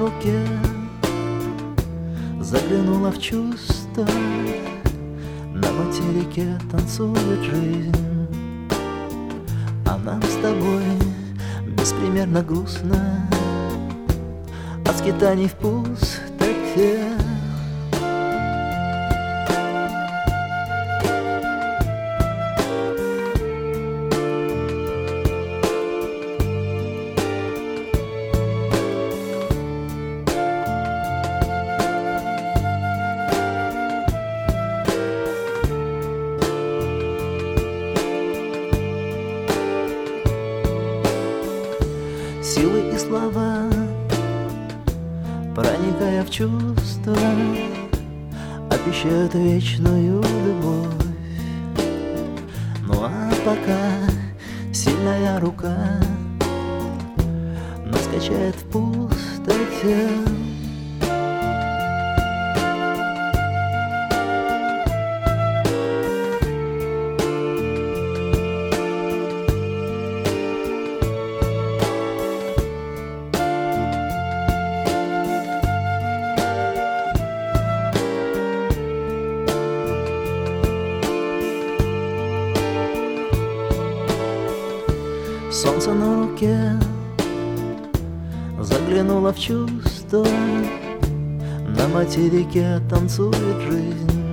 руке заглянула в чувства. На материке танцует жизнь, а нам с тобой беспримерно грустно от скитаний в пустоте. Силы и слова, проникая в чувства, обещают вечную любовь. Ну а пока сильная рука нас качает в пустоте. Солнце на руке заглянуло в чувства. На материке танцует жизнь,